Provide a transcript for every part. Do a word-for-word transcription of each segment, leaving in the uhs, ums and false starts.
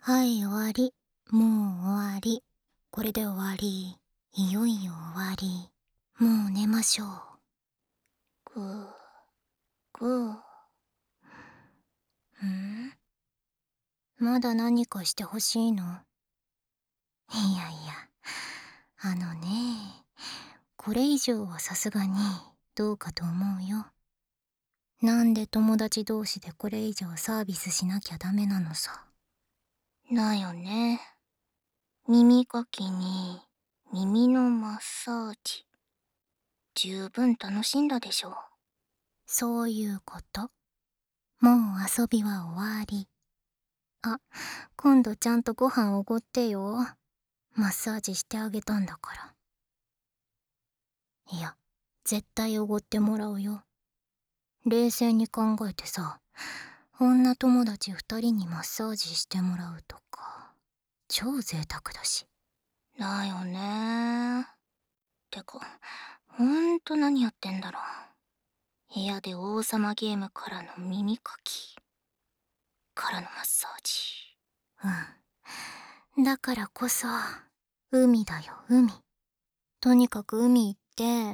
はい、終わり。もう終わり。これで終わり。いよいよ終わり。もう寝ましょう。 ぐー、ぐー。 ん？まだ何かしてほしいの？いやいや、あのね、これ以上はさすがにどうかと思うよ。なんで友達同士でこれ以上サービスしなきゃダメなのさ。 だよね。耳かきに耳のマッサージ。十分楽しんだでしょ。 そういうこと。もう遊びは終わり。あ、今度ちゃんとご飯おごってよ。マッサージしてあげたんだから。いや、絶対おごってもらうよ。冷静に考えてさ、女友達二人にマッサージしてもらうとか、超贅沢だし。 だよね。てか、ほんと何やってんだろう。部屋で王様ゲームからの耳かき。からのマッサージ。 うん。だからこそ、海だよ、海。とにかく海行って、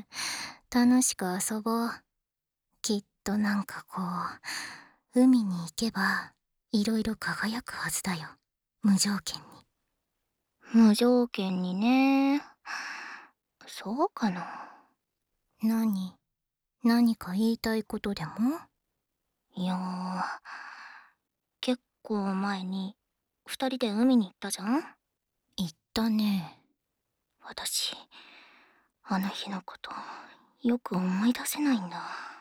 楽しく遊ぼう。きっとなんかこう、海に行けば、いろいろ輝くはずだよ。無条件に。 無条件にね。そうかな。 何？何か言いたいことでも？ いやー、結構前に二人で海に行ったじゃん。 言ったね。 私、あの日のこと、よく思い出せないんだ。